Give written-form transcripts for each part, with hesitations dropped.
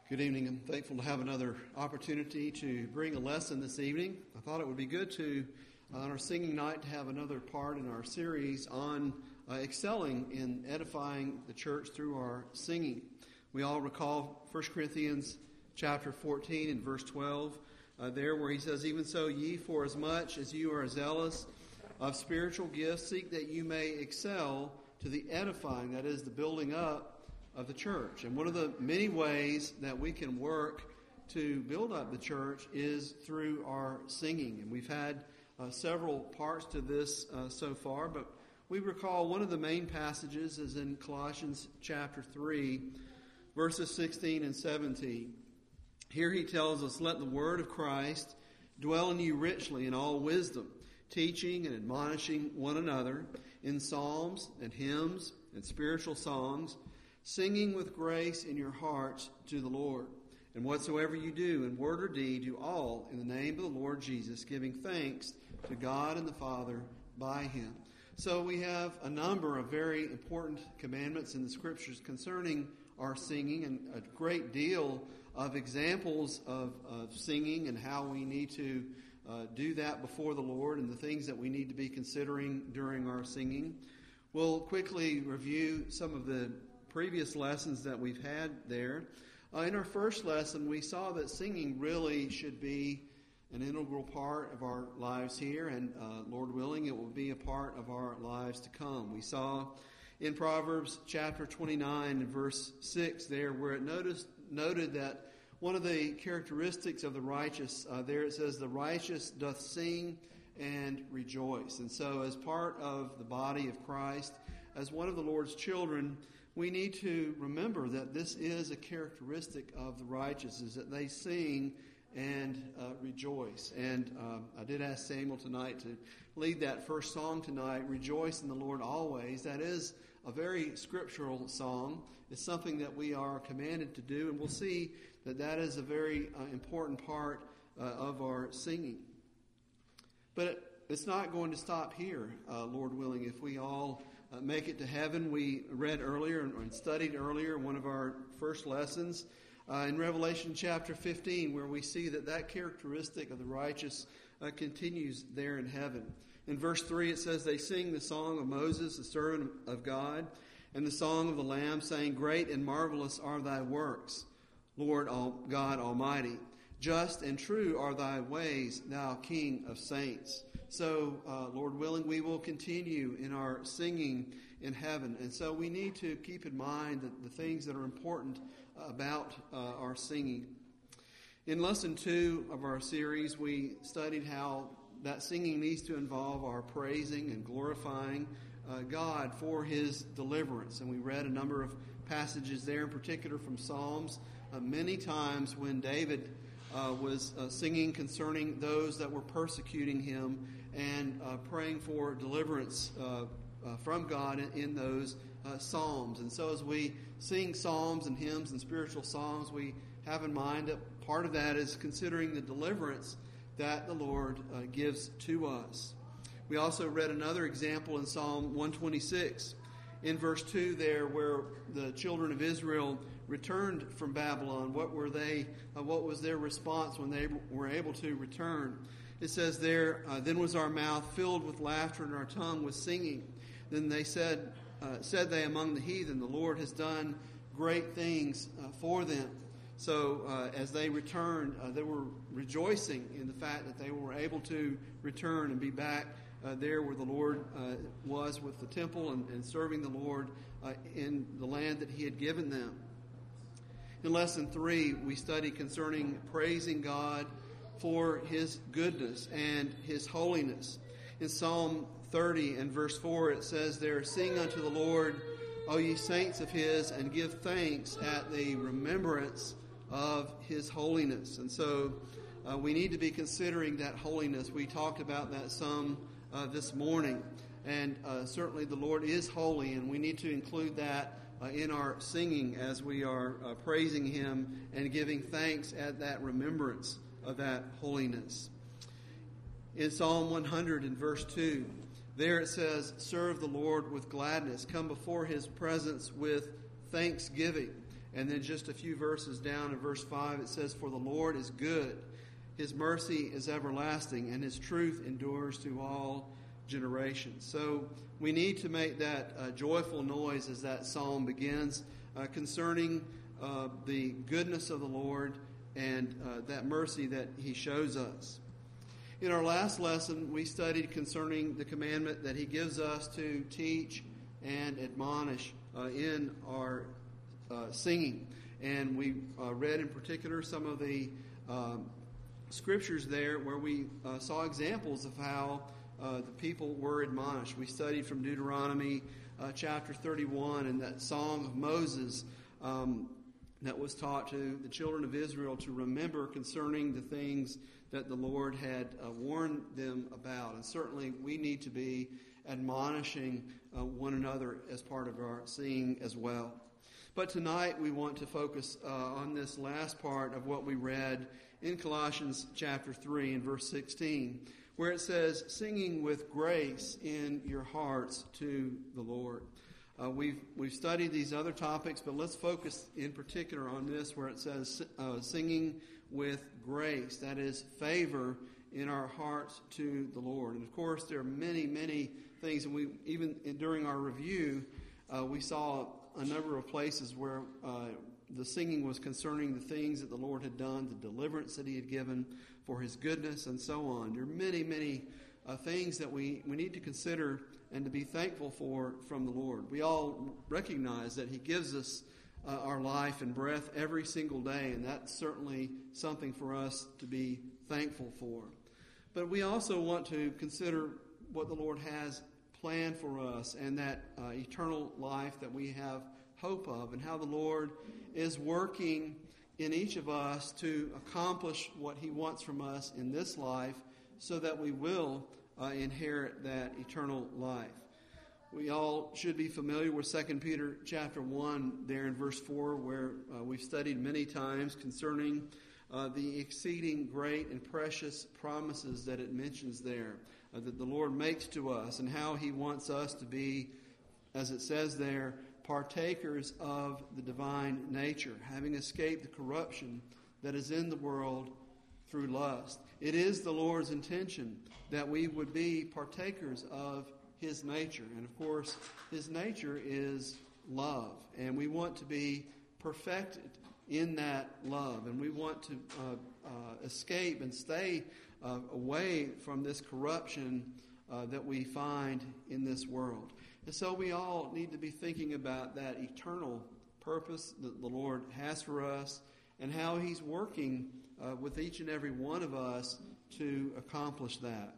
Good evening. I'm thankful to have another opportunity to bring a lesson this evening. I thought it would be good to, on our singing night, to have another part in our series on excelling in edifying the church through our singing. We all recall 1 Corinthians chapter 14 and verse 12, there where he says, "Even so, ye, for as much as you are zealous of spiritual gifts, seek that you may excel to the edifying," that is, the building up of the church. And one of the many ways that we can work to build up the church is through our singing. And we've had several parts to this so far, but we recall one of the main passages is in Colossians chapter 3, verses 16 and 17. Here he tells us, "Let the word of Christ dwell in you richly in all wisdom, teaching and admonishing one another in psalms and hymns and spiritual songs, singing with grace in your hearts to the Lord. And whatsoever you do in word or deed, do all in the name of the Lord Jesus, giving thanks to God and the Father by him." So we have a number of very important commandments in the Scriptures concerning our singing, and a great deal of examples of singing and how we need to do that before the Lord and the things that we need to be considering during our singing. We'll quickly review some of the previous lessons that we've had there. In our first lesson, we saw that singing really should be an integral part of our lives here, and Lord willing, it will be a part of our lives to come. We saw in Proverbs chapter 29 and verse 6 there, where it noted that one of the characteristics of the righteous, there it says, "The righteous doth sing and rejoice." And so as part of the body of Christ, as one of the Lord's children, we need to remember that this is a characteristic of the righteous, is that they sing and rejoice. And I did ask Samuel tonight to lead that first song tonight, "Rejoice in the Lord Always." That is a very scriptural song. It's something that we are commanded to do, and we'll see that that is a very important part of our singing. But it's not going to stop here, Lord willing, if we all make it to heaven. We read earlier and studied earlier one of our first lessons in Revelation chapter 15, where we see that characteristic of the righteous continues there in heaven. In verse 3 it says, "They sing the song of Moses, the servant of God, and the song of the Lamb, saying, Great and marvelous are thy works, Lord God Almighty. Just and true are thy ways, thou King of saints." So, Lord willing, we will continue in our singing in heaven. And so we need to keep in mind the things that are important about our singing. In lesson 2 of our series, we studied how that singing needs to involve our praising and glorifying God for his deliverance. And we read a number of passages there, in particular from Psalms. Many times when David was singing concerning those that were persecuting him and praying for deliverance from God in those psalms. And so as we sing psalms and hymns and spiritual songs, we have in mind that part of that is considering the deliverance that the Lord gives to us. We also read another example in Psalm 126 in verse 2 there, where the children of Israel returned from Babylon. What was their response when they were able to return? It says there, "Then was our mouth filled with laughter and our tongue with singing. Then they said they among the heathen, the Lord has done great things for them." So as they returned, they were rejoicing in the fact that they were able to return and be back there where the Lord was with the temple and serving the Lord in the land that he had given them. In lesson 3, we study concerning praising God for his goodness and his holiness. In Psalm 30 and verse 4, it says there, "Sing unto the Lord, O ye saints of his, and give thanks at the remembrance of his holiness." And so we need to be considering that holiness. We talked about that some this morning. And certainly the Lord is holy, and we need to include that in our singing as we are praising him and giving thanks at that remembrance of that holiness. In Psalm 100 in verse 2, there it says, "Serve the Lord with gladness, come before his presence with thanksgiving." And then just a few verses down in verse 5, it says, "For the Lord is good. His mercy is everlasting, and His truth endures to all generations." So we need to make that joyful noise as that psalm begins concerning the goodness of the Lord and that mercy that He shows us. In our last lesson, we studied concerning the commandment that He gives us to teach and admonish in our singing. And we read in particular some of the scriptures there where we saw examples of how the people were admonished. We studied from Deuteronomy chapter 31 and that song of Moses that was taught to the children of Israel to remember concerning the things that the Lord had warned them about. And certainly we need to be admonishing one another as part of our singing as well. But tonight we want to focus on this last part of what we read in Colossians chapter 3 and verse 16, where it says, "Singing with grace in your hearts to the Lord." We've studied these other topics, but let's focus in particular on this where it says singing with grace, that is favor in our hearts to the Lord. And of course there are many, many things, and we even during our review we saw a number of places where the singing was concerning the things that the Lord had done, the deliverance that He had given for His goodness, and so on. There are many, many things that we need to consider and to be thankful for from the Lord. We all recognize that He gives us our life and breath every single day, and that's certainly something for us to be thankful for. But we also want to consider what the Lord has planned for us and that eternal life that we have hope of, and how the Lord is working in each of us to accomplish what He wants from us in this life so that we will inherit that eternal life. We all should be familiar with 2 Peter chapter 1 there in verse 4, where we've studied many times concerning the exceeding great and precious promises that it mentions there, that the Lord makes to us, and how He wants us to be, as it says there, partakers of the divine nature, having escaped the corruption that is in the world through lust. It is the Lord's intention that we would be partakers of His nature. And of course, His nature is love. And we want to be perfected in that love. And we want to escape and stay away from this corruption that we find in this world. And so we all need to be thinking about that eternal purpose that the Lord has for us and how He's working with each and every one of us to accomplish that.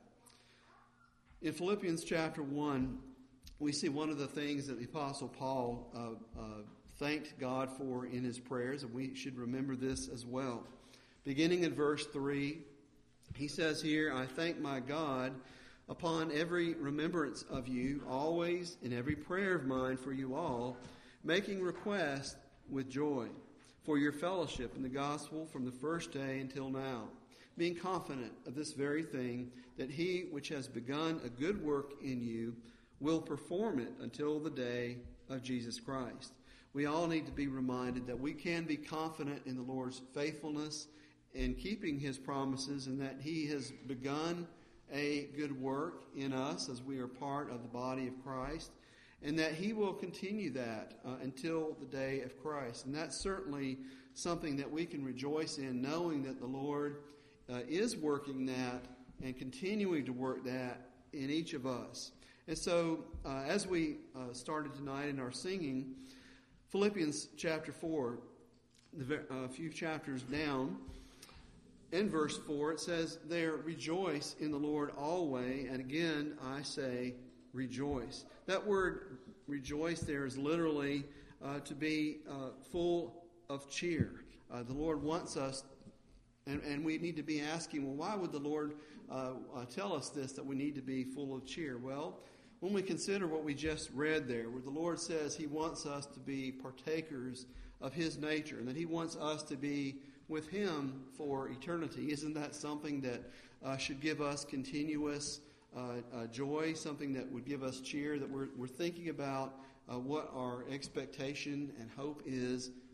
In Philippians chapter 1, we see one of the things that the Apostle Paul thanked God for in his prayers, and we should remember this as well. Beginning in verse 3, he says here, "I thank my God upon every remembrance of you, always in every prayer of mine for you all, making request with joy for your fellowship in the gospel from the first day until now, being confident of this very thing, that He which has begun a good work in you will perform it until the day of Jesus Christ." We all need to be reminded that we can be confident in the Lord's faithfulness in keeping His promises, and that He has begun a good work in us as we are part of the body of Christ, and that He will continue that until the day of Christ. And that's certainly something that we can rejoice in, knowing that the Lord is working that and continuing to work that in each of us. And so as we started tonight in our singing, Philippians chapter 4, a few chapters down, in verse 4, it says there, "Rejoice in the Lord always, and again I say rejoice." That word rejoice there is literally to be full of cheer. The Lord wants us, and we need to be asking, well, why would the Lord tell us this, that we need to be full of cheer? Well, when we consider what we just read there, where the Lord says He wants us to be partakers of His nature, and that He wants us to be with Him for eternity, isn't that something that should give us continuous joy, something that would give us cheer, that we're thinking about what our expectation and hope is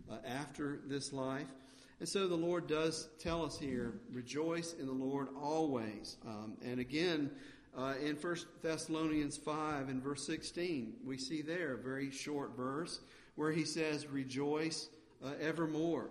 after this life. And so the Lord does tell us here, rejoice in the Lord always. And again, in 1 Thessalonians 5 and verse 16, we see there a very short verse where he says, rejoice evermore.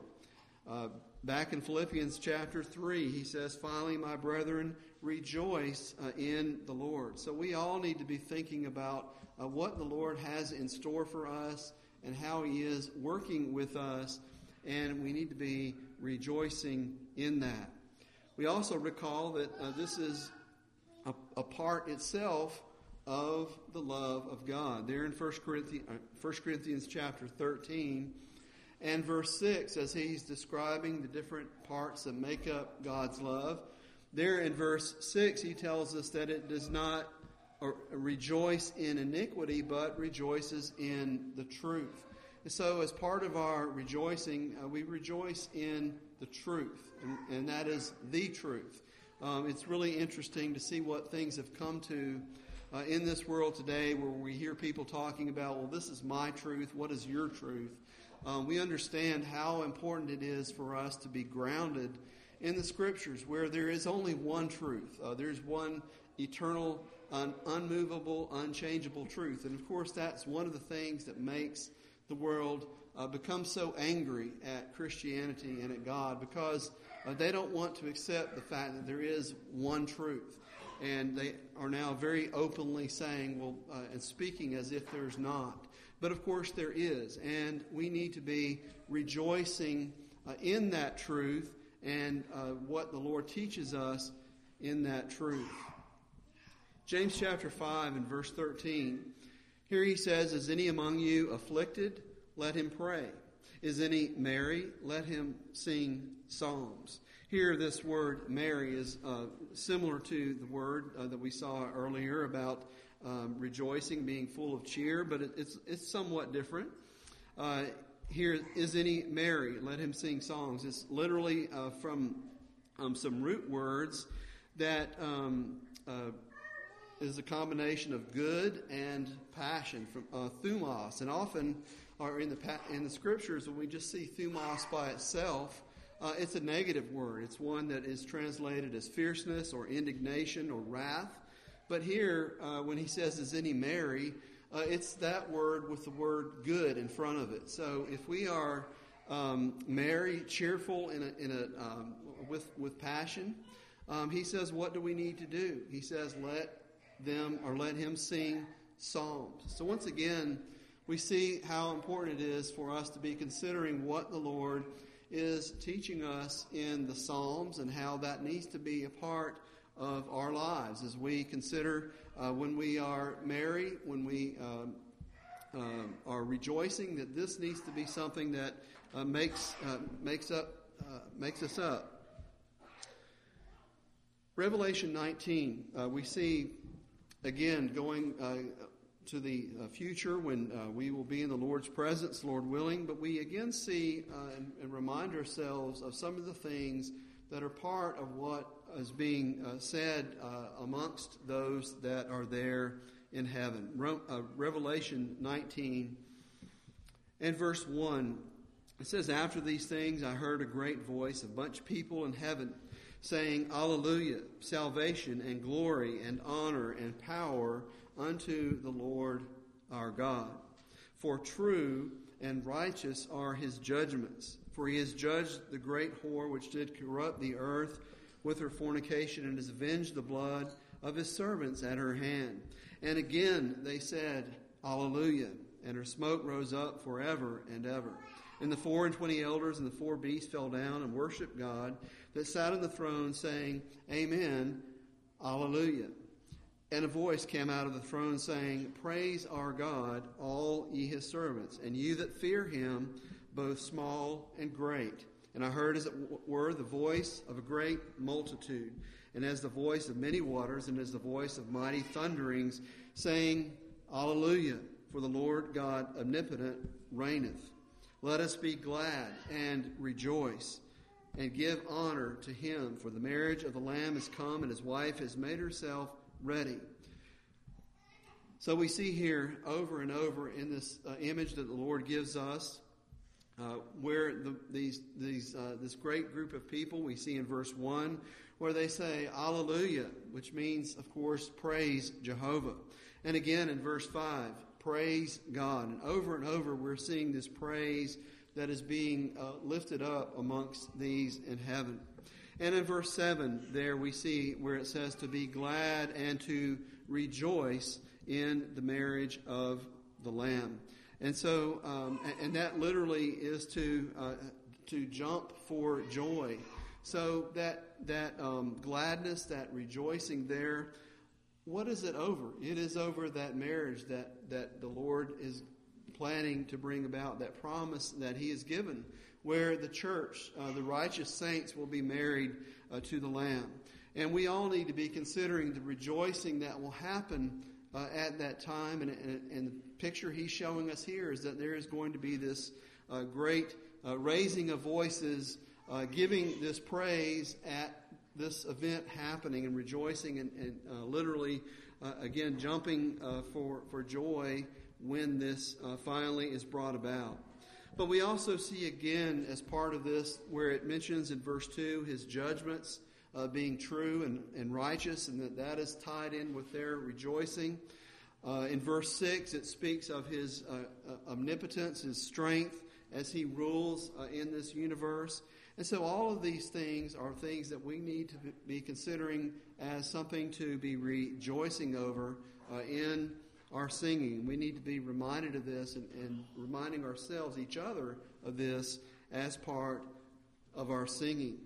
Back in Philippians chapter 3, he says, finally, my brethren, rejoice in the Lord. So we all need to be thinking about what the Lord has in store for us and how he is working with us, and we need to be rejoicing in that. We also recall that this is a part itself of the love of God. There in 1 Corinthians chapter 13 and verse 6, as he's describing the different parts that make up God's love, there in verse 6 he tells us that it does not rejoice in iniquity, but rejoices in the truth. And so as part of our rejoicing, we rejoice in the truth, and that is the truth. It's really interesting to see what things have come to in this world today, where we hear people talking about, well, this is my truth, what is your truth? We understand how important it is for us to be grounded in the Scriptures, where there is only one truth. There's one eternal, unmovable, unchangeable truth. And of course, that's one of the things that makes the world become so angry at Christianity and at God, because they don't want to accept the fact that there is one truth. And they are now very openly saying, well, and speaking as if there's not. But of course there is, and we need to be rejoicing in that truth and what the Lord teaches us in that truth. James chapter 5 and verse 13, here he says, is any among you afflicted? Let him pray. Is any merry? Let him sing psalms. Here this word merry is similar to the word that we saw earlier about rejoicing, being full of cheer, but it's somewhat different. Here, is any merry? Let him sing songs. It's literally from some root words that is a combination of good and passion, from thumos. And often, or in the Scriptures, when we just see thumos by itself, it's a negative word. It's one that is translated as fierceness or indignation or wrath. But here, when he says, is any merry, it's that word with the word good in front of it. So if we are merry, cheerful, with passion, he says, what do we need to do? He says, let him sing psalms. So once again, we see how important it is for us to be considering what the Lord is teaching us in the Psalms and how that needs to be a part of our lives as we consider when we are merry, when we are rejoicing, that this needs to be something that makes us up. Revelation 19, we see again going to the future when we will be in the Lord's presence, Lord willing, but we again see and remind ourselves of some of the things that are part of what is being said amongst those that are there in heaven. Revelation 19 and verse 1, it says, after these things I heard a great voice, a bunch of people in heaven saying, Alleluia, salvation and glory and honor and power unto the Lord our God. For true and righteous are his judgments. For he has judged the great whore which did corrupt the earth with her fornication, and has avenged the blood of his servants at her hand. And again they said, Alleluia, and her smoke rose up forever and ever. And the 24 elders and the 4 beasts fell down and worshipped God that sat on the throne, saying, Amen, Alleluia. And a voice came out of the throne saying, Praise our God, all ye his servants, and you that fear him, both small and great. And I heard, as it were, the voice of a great multitude, and as the voice of many waters, and as the voice of mighty thunderings, saying, Alleluia, for the Lord God omnipotent reigneth. Let us be glad and rejoice, and give honor to him, for the marriage of the Lamb is come, and his wife has made herself ready. So we see here over and over in this image that the Lord gives us where this great group of people, we see in verse 1, where they say, Alleluia, which means, of course, praise Jehovah. And again in verse 5, praise God. And over we're seeing this praise that is being lifted up amongst these in heaven. And in verse 7, there we see where it says to be glad and to rejoice in the marriage of the Lamb. And so, and that literally is to jump for joy. So that gladness, that rejoicing there, what is it over? It is over that marriage that the Lord is planning to bring about, that promise that He has given, where the church, the righteous saints, will be married to the Lamb. And we all need to be considering the rejoicing that will happen at that time. And the picture He's showing us here is that there is going to be this great raising of voices, giving this praise at this event happening and rejoicing and literally, again, jumping for joy when this finally is brought about. But we also see again as part of this where it mentions in verse 2 His judgments being true and righteous, and that is tied in with their rejoicing. In verse 6 it speaks of His omnipotence, His strength as He rules in this universe. And so all of these things are things that we need to be considering as something to be rejoicing over in our singing. We need to be reminded of this and reminding ourselves, each other, of this as part of our singing.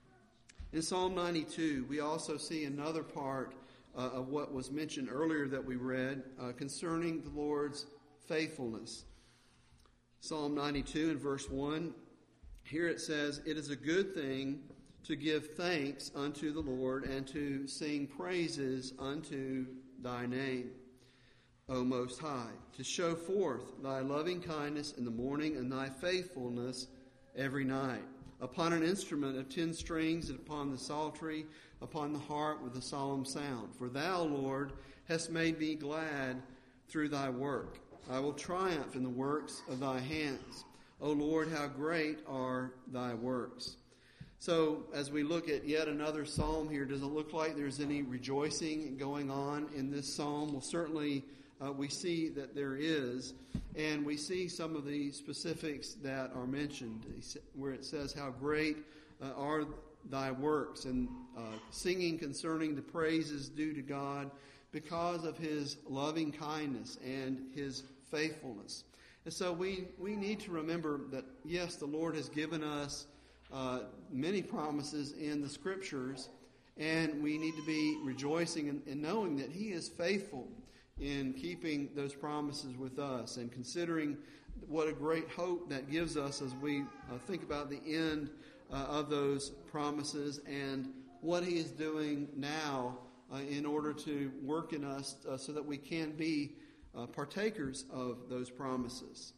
In Psalm 92, we also see another part of what was mentioned earlier that we read concerning the Lord's faithfulness. Psalm 92 in verse 1, here it says, "It is a good thing to give thanks unto the Lord and to sing praises unto thy name, O Most High, to show forth thy loving kindness in the morning and thy faithfulness every night. Upon an instrument of 10 strings and upon the psaltery, upon the harp with a solemn sound. For thou, Lord, hast made me glad through thy work. I will triumph in the works of thy hands. O Lord, how great are thy works." So as we look at yet another psalm here, does it look like there's any rejoicing going on in this psalm? Well, certainly we see that there is, and we see some of the specifics that are mentioned, where it says how great are thy works, and singing concerning the praises due to God because of His loving kindness and His faithfulness. And so we need to remember that, yes, the Lord has given us many promises in the Scriptures, and we need to be rejoicing in knowing that He is faithful in keeping those promises with us, and considering what a great hope that gives us as we think about the end of those promises and what He is doing now in order to work in us so that we can be partakers of those promises.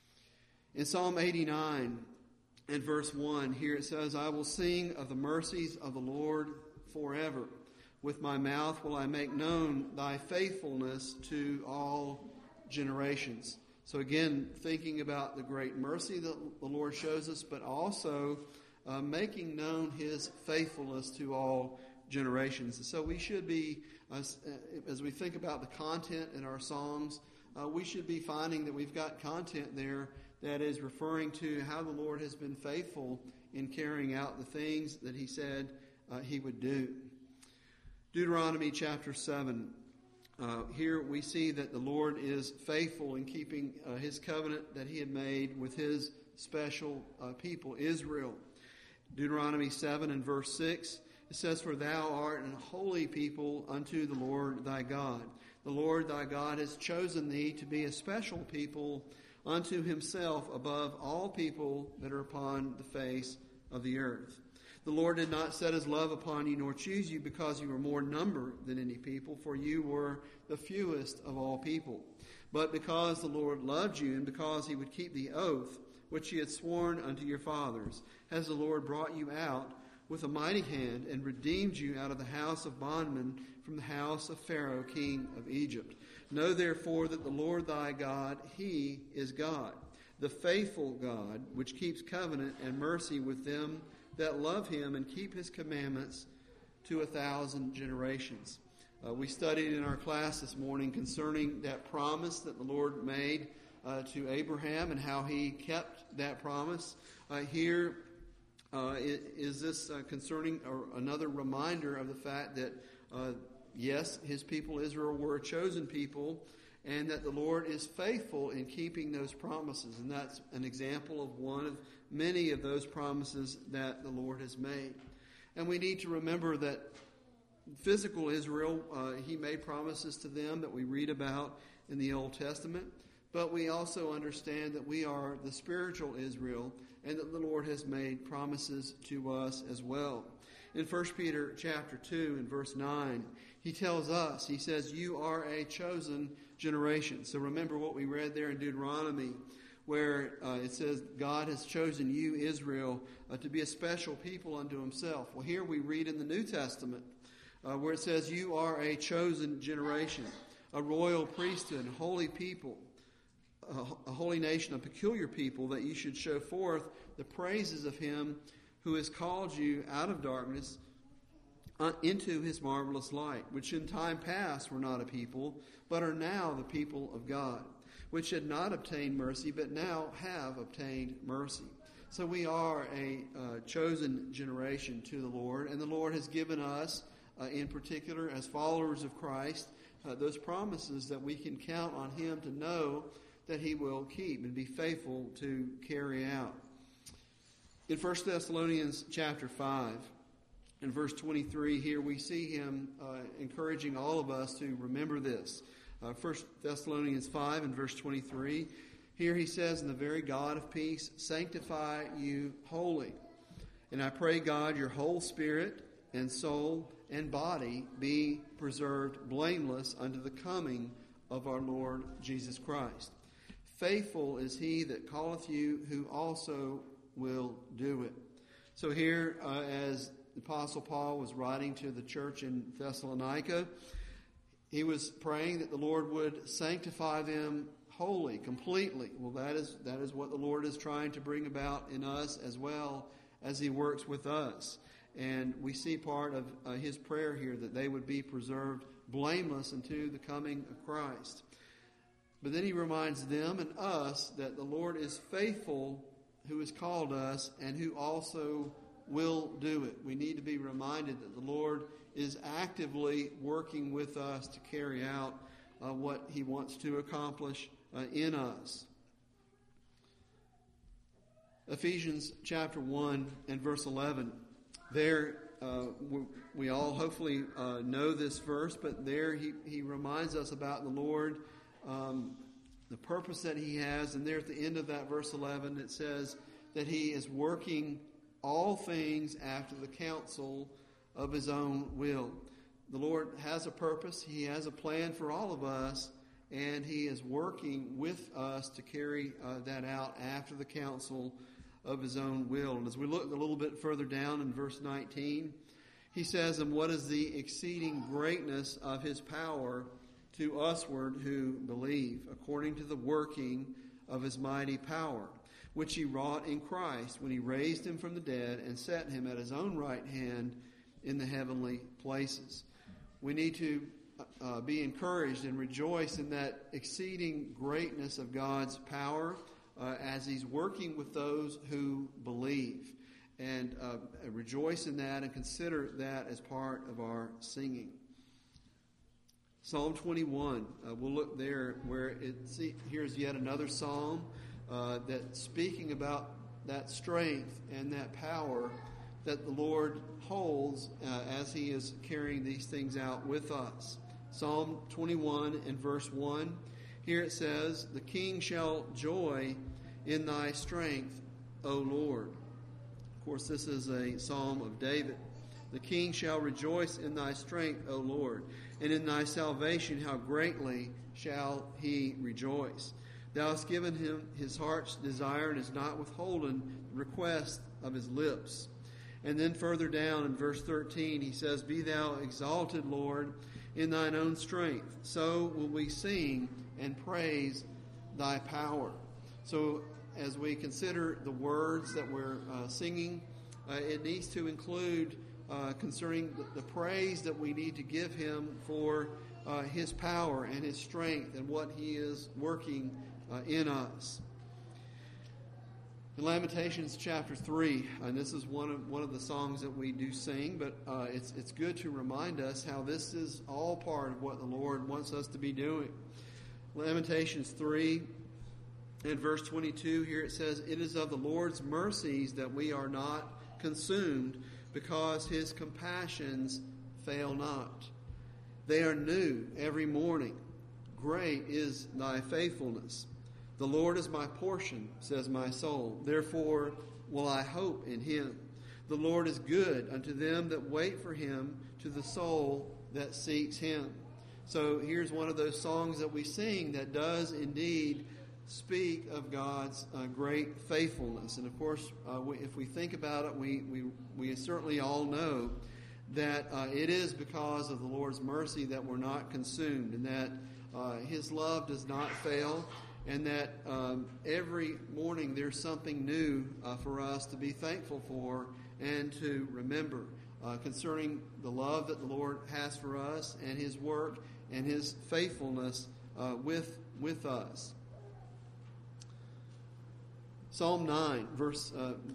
In Psalm 89 and verse 1, here it says, "I will sing of the mercies of the Lord forever. With my mouth will I make known thy faithfulness to all generations." So again, thinking about the great mercy that the Lord shows us, but also making known His faithfulness to all generations. So we should be, as we think about the content in our songs, we should be finding that we've got content there that is referring to how the Lord has been faithful in carrying out the things that He said He would do. Deuteronomy chapter 7. Here we see that the Lord is faithful in keeping His covenant that He had made with His special people, Israel. Deuteronomy 7 and verse 6, it says, "For thou art an holy people unto the Lord thy God. The Lord thy God has chosen thee to be a special people unto Himself above all people that are upon the face of the earth. The Lord did not set His love upon you, nor choose you, because you were more number than any people, for you were the fewest of all people. But because the Lord loved you, and because He would keep the oath which He had sworn unto your fathers, has the Lord brought you out with a mighty hand, and redeemed you out of the house of bondmen, from the house of Pharaoh, king of Egypt. Know therefore that the Lord thy God, He is God. the faithful God, which keeps covenant and mercy with them that love him and keep his commandments to 1,000 generations. We studied in our class this morning concerning that promise that the Lord made to Abraham and how he kept that promise. Here is this concerning another reminder of the fact that, yes, his people Israel were a chosen people, and that the Lord is faithful in keeping those promises. And that's an example of one of many of those promises that the Lord has made. And we need to remember that physical Israel, he made promises to them that we read about in the Old Testament. But we also understand that we are the spiritual Israel, and that the Lord has made promises to us as well. In 1 Peter chapter 2 and verse 9, he tells us, he says, you are a chosen generation. So remember what we read there in Deuteronomy, where it says, God has chosen you, Israel, to be a special people unto himself. Well, here we read in the New Testament, where it says, you are a chosen generation, a royal priesthood, holy people, a holy nation, a peculiar people, that you should show forth the praises of him who has called you out of darkness into his marvelous light, which in time past were not a people, but are now the people of God, which had not obtained mercy, but now have obtained mercy. So we are a chosen generation to the Lord, and the Lord has given us, in particular, as followers of Christ, those promises that we can count on him to know that he will keep and be faithful to carry out. In 1 Thessalonians chapter 5, in verse 23, here we see him encouraging all of us to remember this. 1 Thessalonians 5 and verse 23, here he says, and the very God of peace sanctify you wholly. And I pray, God, your whole spirit and soul and body be preserved blameless unto the coming of our Lord Jesus Christ. Faithful is he that calleth you, who also will do it. So here, as the Apostle Paul was writing to the church in Thessalonica, he was praying that the Lord would sanctify them wholly, completely. Well, that is what the Lord is trying to bring about in us as well as he works with us. And we see part of his prayer here, that they would be preserved blameless unto the coming of Christ. But then he reminds them and us that the Lord is faithful, who has called us, and who also will do it. We need to be reminded that the Lord is actively working with us to carry out what he wants to accomplish in us. Ephesians chapter 1 and verse 11. There, we all hopefully know this verse, but there he reminds us about the Lord, the purpose that he has. And there at the end of that verse 11, it says that he is working all things after the counsel of his own will. The Lord has a purpose. He has a plan for all of us, and he is working with us to carry that out after the counsel of his own will. And as we look a little bit further down in verse 19, he says, and what is the exceeding greatness of his power to usward who believe, according to the working of his mighty power, which he wrought in Christ when he raised him from the dead and set him at his own right hand in the heavenly places. We need to be encouraged and rejoice in that exceeding greatness of God's power as he's working with those who believe. And rejoice in that and consider that as part of our singing. Psalm 21, we'll look there where here's yet another psalm that's speaking about that strength and that power that the Lord holds as he is carrying these things out with us. Psalm 21 and verse 1, here it says, the king shall joy in thy strength, O Lord. Of course, this is a psalm of David. The king shall rejoice in thy strength, O Lord, and in thy salvation how greatly shall he rejoice. Thou hast given him his heart's desire and hast not withholden the request of his lips. And then further down in verse 13, he says, be thou exalted, Lord, in thine own strength. So will we sing and praise thy power. So as we consider the words that we're singing, it needs to include concerning the praise that we need to give Him for His power and His strength and what He is working in us. In Lamentations chapter 3, and this is one of the songs that we do sing, but it's good to remind us how this is all part of what the Lord wants us to be doing. Lamentations 3 and verse 22, here it says, "It is of the Lord's mercies that we are not consumed, because His compassions fail not. They are new every morning. Great is thy faithfulness. The Lord is my portion, says my soul. Therefore will I hope in Him. The Lord is good unto them that wait for Him, to the soul that seeks Him." So here's one of those songs that we sing that does indeed speak of God's great faithfulness. And of course, if we think about it, we certainly all know that it is because of the Lord's mercy that we're not consumed, and that His love does not fail, and that every morning there's something new for us to be thankful for and to remember concerning the love that the Lord has for us and His work and His faithfulness with us. Psalm 9, verse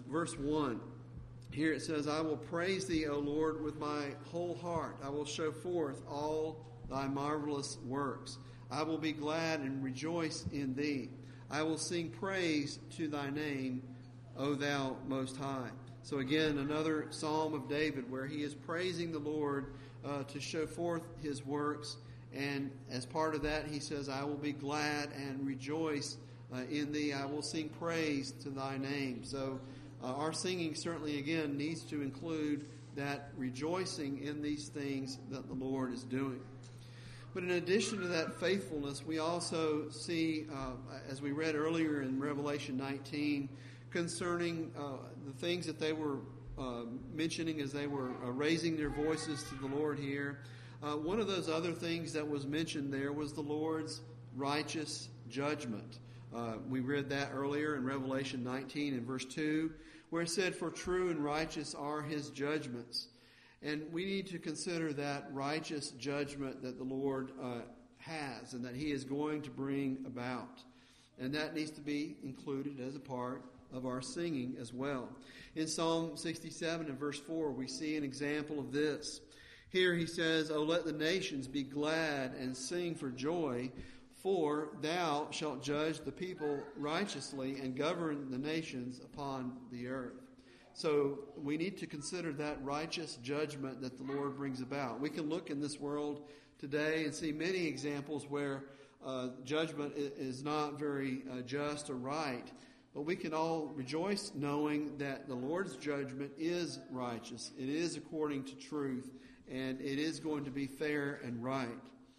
1. Here it says, "I will praise Thee, O Lord, with my whole heart. I will show forth all Thy marvelous works. I will be glad and rejoice in Thee. I will sing praise to Thy name, O Thou Most High." So again, another Psalm of David where he is praising the Lord to show forth His works. And as part of that, he says, "I will be glad and rejoice in Thee. I will sing praise to Thy name." So our singing certainly, again, needs to include that rejoicing in these things that the Lord is doing. But in addition to that faithfulness, we also see, as we read earlier in Revelation 19, concerning the things that they were mentioning as they were raising their voices to the Lord here. One of those other things that was mentioned there was the Lord's righteous judgment. We read that earlier in Revelation 19 and verse 2, where it said, "For true and righteous are His judgments." And we need to consider that righteous judgment that the Lord has and that He is going to bring about. And that needs to be included as a part of our singing as well. In Psalm 67 and verse 4, we see an example of this. Here he says, "O let the nations be glad and sing for joy, for Thou shalt judge the people righteously and govern the nations upon the earth." So we need to consider that righteous judgment that the Lord brings about. We can look in this world today and see many examples where judgment is not very just or right. But we can all rejoice knowing that the Lord's judgment is righteous. It is according to truth, and it is going to be fair and right.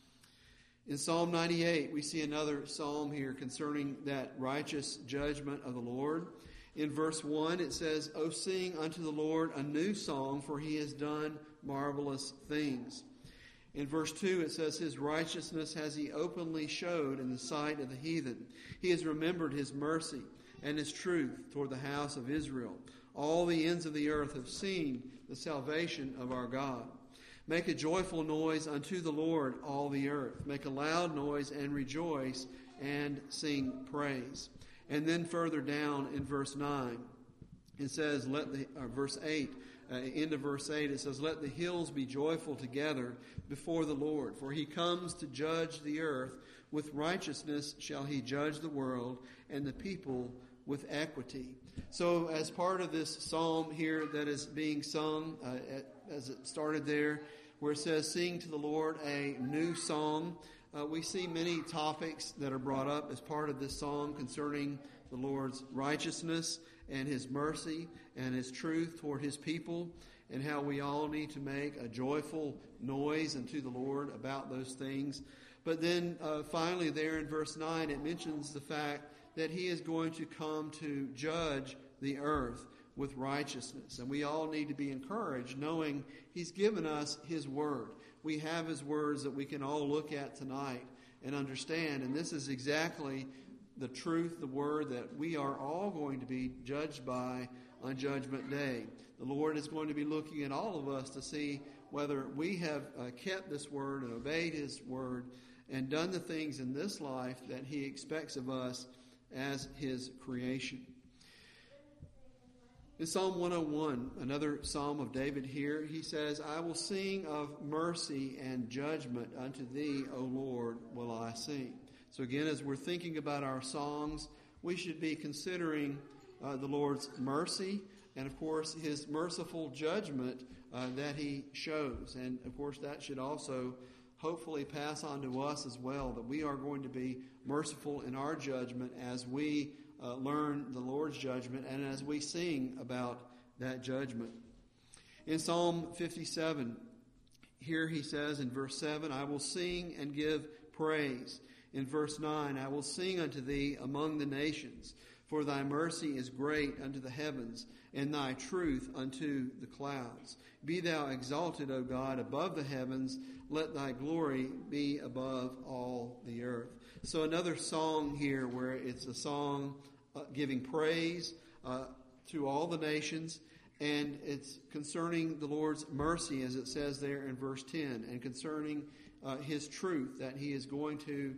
In Psalm 98, we see another psalm here concerning that righteous judgment of the Lord. In verse 1, it says, "O sing unto the Lord a new song, for He has done marvelous things." In verse 2, it says, "His righteousness has He openly showed in the sight of the heathen. He has remembered His mercy and His truth toward the house of Israel. All the ends of the earth have seen the salvation of our God. Make a joyful noise unto the Lord, all the earth. Make a loud noise and rejoice and sing praise." And then further down in verse 9, it says, verse 8, into verse 8, it says, "Let the hills be joyful together before the Lord, for He comes to judge the earth. With righteousness shall He judge the world, and the people with equity." So as part of this psalm here that is being sung, as it started there, where it says, "Sing to the Lord a new song," we see many topics that are brought up as part of this song concerning the Lord's righteousness and His mercy and His truth toward His people, and how we all need to make a joyful noise unto the Lord about those things. But then finally there in verse 9, it mentions the fact that He is going to come to judge the earth with righteousness. And we all need to be encouraged knowing He's given us His Word. We have His words that we can all look at tonight and understand. And this is exactly the truth, the word that we are all going to be judged by on Judgment Day. The Lord is going to be looking at all of us to see whether we have kept this word and obeyed his word and done the things in this life that he expects of us as his creation. In Psalm 101, another psalm of David here, he says, I will sing of mercy and judgment unto thee, O Lord, will I sing. So again, as we're thinking about our songs, we should be considering the Lord's mercy and, of course, his merciful judgment that he shows. And, of course, that should also hopefully pass on to us as well, that we are going to be merciful in our judgment as we learn the Lord's judgment and as we sing about that judgment. In Psalm 57, here he says in verse 7, I will sing and give praise. In verse 9, I will sing unto thee among the nations, for thy mercy is great unto the heavens, and thy truth unto the clouds. Be thou exalted, O God, above the heavens, let thy glory be above all the earth. So another song here where it's a song giving praise to all the nations, and it's concerning the Lord's mercy, as it says there in verse 10, and concerning his truth that he is going to,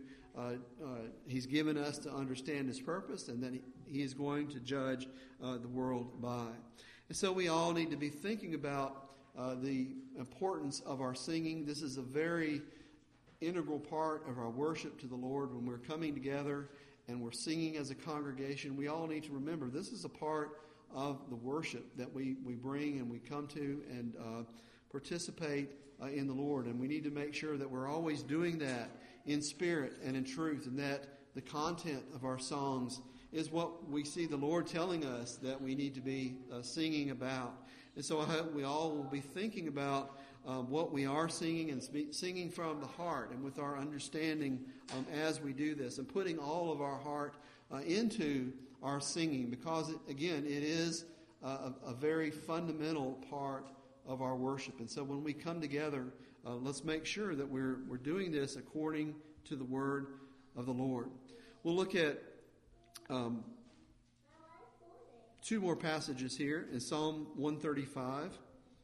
he's given us to understand his purpose, and that he is going to judge the world by. And so we all need to be thinking about the importance of our singing. This is a very integral part of our worship to the Lord when we're coming together and we're singing as a congregation. We all need to remember this is a part of the worship that we bring and we come to and participate in the Lord. And we need to make sure that we're always doing that in spirit and in truth, and that the content of our songs is what we see the Lord telling us that we need to be singing about. And so I hope we all will be thinking about what we are singing and singing from the heart and with our understanding as we do this, and putting all of our heart into our singing, because it is a very fundamental part of our worship. And so when we come together, let's make sure that we're doing this according to the word of the Lord. We'll look at two more passages here in Psalm 135.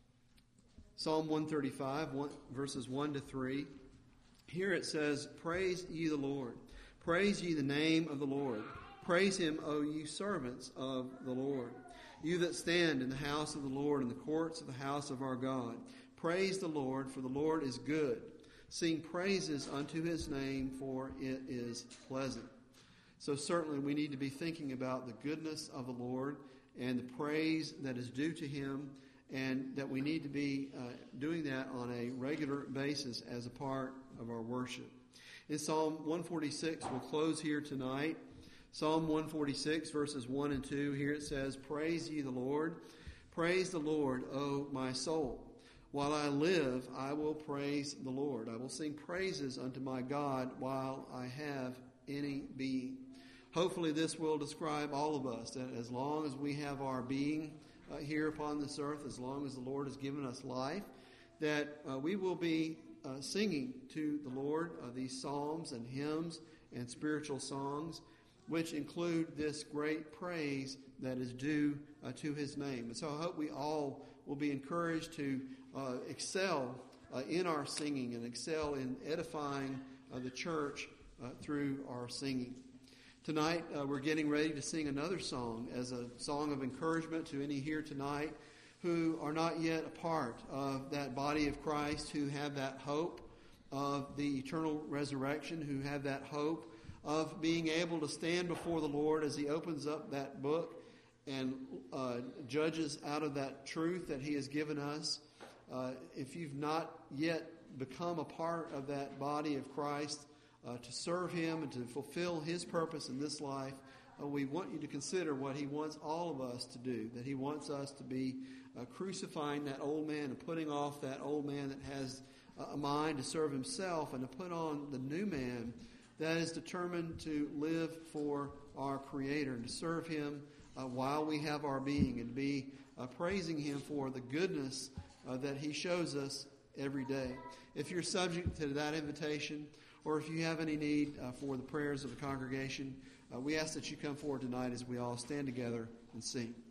Psalm 135, verses 1 to 3. Here it says, Praise ye the Lord. Praise ye the name of the Lord. Praise him, O ye servants of the Lord. You that stand in the house of the Lord, in the courts of the house of our God. Praise the Lord, for the Lord is good. Sing praises unto his name, for it is pleasant. So certainly we need to be thinking about the goodness of the Lord and the praise that is due to him, and that we need to be doing that on a regular basis as a part of our worship. In Psalm 146, we'll close here tonight. Psalm 146, verses 1 and 2, here it says, Praise ye the Lord. Praise the Lord, O my soul. While I live, I will praise the Lord. I will sing praises unto my God while I have any being. Hopefully this will describe all of us, that as long as we have our being here upon this earth, as long as the Lord has given us life, that we will be singing to the Lord these psalms and hymns and spiritual songs, which include this great praise that is due to his name. And so I hope we all will be encouraged to excel in our singing and excel in edifying the church through our singing. Tonight, we're getting ready to sing another song as a song of encouragement to any here tonight who are not yet a part of that body of Christ, who have that hope of the eternal resurrection, who have that hope of being able to stand before the Lord as he opens up that book and judges out of that truth that he has given us. If you've not yet become a part of that body of Christ, to serve him and to fulfill his purpose in this life, we want you to consider what he wants all of us to do, that he wants us to be crucifying that old man and putting off that old man that has a mind to serve himself, and to put on the new man that is determined to live for our Creator and to serve him while we have our being, and to be praising him for the goodness that he shows us every day. If you're subject to that invitation, or if you have any need for the prayers of the congregation, we ask that you come forward tonight as we all stand together and sing.